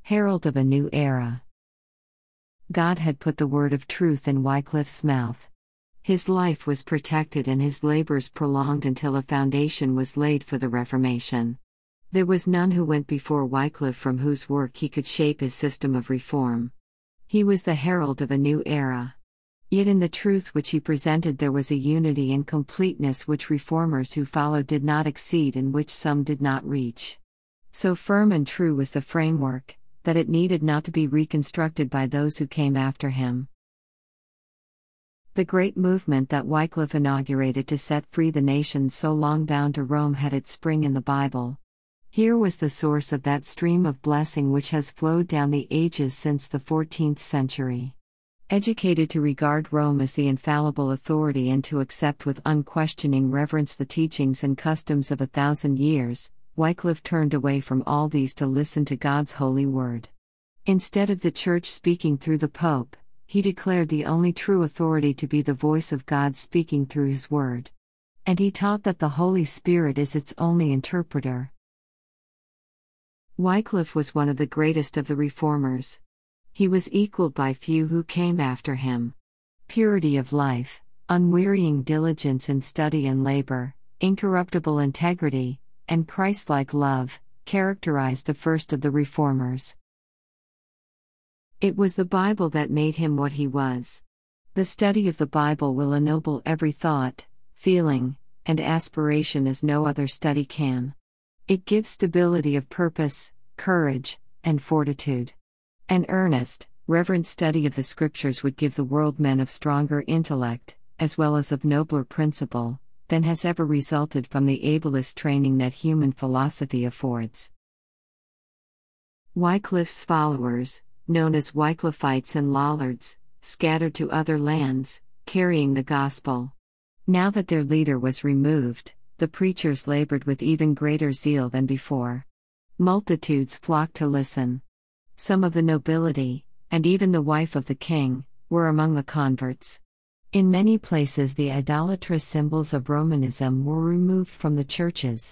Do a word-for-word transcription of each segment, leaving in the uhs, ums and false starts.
Herald of a new era. God had put the word of truth in Wycliffe's mouth. His life was protected and his labors prolonged until a foundation was laid for the Reformation. There was none who went before Wycliffe from whose work he could shape his system of reform. He was the herald of a new era. Yet in the truth which he presented there was a unity and completeness which reformers who followed did not exceed and which some did not reach. So firm and true was the framework, that it needed not to be reconstructed by those who came after him. The great movement that Wycliffe inaugurated to set free the nations so long bound to Rome had its spring in the Bible. Here was the source of that stream of blessing which has flowed down the ages since the fourteenth century. Educated to regard Rome as the infallible authority and to accept with unquestioning reverence the teachings and customs of a thousand years, Wycliffe turned away from all these to listen to God's holy word. Instead of the Church speaking through the Pope, he declared the only true authority to be the voice of God speaking through his word. And he taught that the Holy Spirit is its only interpreter. Wycliffe was one of the greatest of the reformers. He was equaled by few who came after him. Purity of life, unwearying diligence in study and labor, incorruptible integrity, and Christ-like love, characterized the first of the reformers. It was the Bible that made him what he was. The study of the Bible will ennoble every thought, feeling, and aspiration as no other study can. It gives stability of purpose, courage, and fortitude. An earnest, reverent study of the Scriptures would give the world men of stronger intellect, as well as of nobler principle, than has ever resulted from the ablest training that human philosophy affords. Wycliffe's followers, known as Wycliffites and Lollards, scattered to other lands, carrying the gospel. Now that their leader was removed, the preachers labored with even greater zeal than before. Multitudes flocked to listen. Some of the nobility, and even the wife of the king, were among the converts. In many places the idolatrous symbols of Romanism were removed from the churches.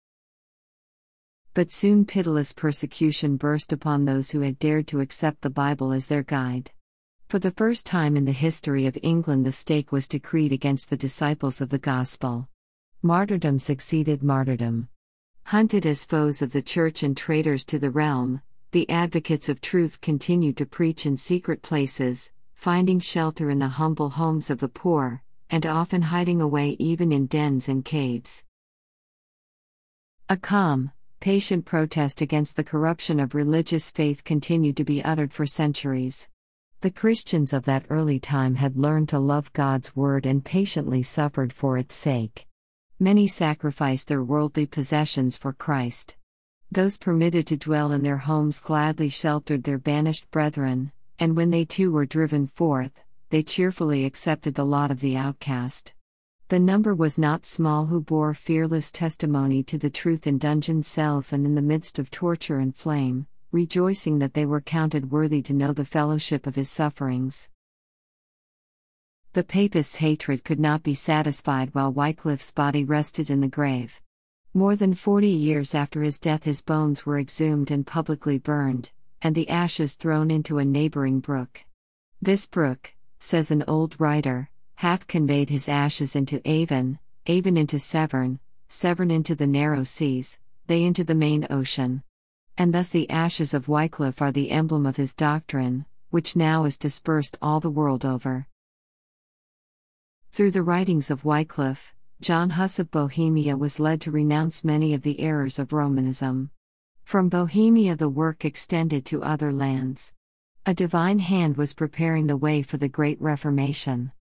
But soon pitiless persecution burst upon those who had dared to accept the Bible as their guide. For the first time in the history of England the stake was decreed against the disciples of the gospel. Martyrdom succeeded martyrdom. Hunted as foes of the church and traitors to the realm, the advocates of truth continued to preach in secret places, finding shelter in the humble homes of the poor, and often hiding away even in dens and caves. A calm, patient protest against the corruption of religious faith continued to be uttered for centuries. The Christians of that early time had learned to love God's word and patiently suffered for its sake. Many sacrificed their worldly possessions for Christ. Those permitted to dwell in their homes gladly sheltered their banished brethren, and when they too were driven forth, they cheerfully accepted the lot of the outcast. The number was not small who bore fearless testimony to the truth in dungeon cells and in the midst of torture and flame, rejoicing that they were counted worthy to know the fellowship of his sufferings. The Papists' hatred could not be satisfied while Wycliffe's body rested in the grave. More than forty years after his death his bones were exhumed and publicly burned, and the ashes thrown into a neighboring brook. This brook, says an old writer, hath conveyed his ashes into Avon, Avon into Severn, Severn into the narrow seas, they into the main ocean. And thus the ashes of Wycliffe are the emblem of his doctrine, which now is dispersed all the world over. Through the writings of Wycliffe, John Huss of Bohemia was led to renounce many of the errors of Romanism. From Bohemia the work extended to other lands. A divine hand was preparing the way for the Great Reformation.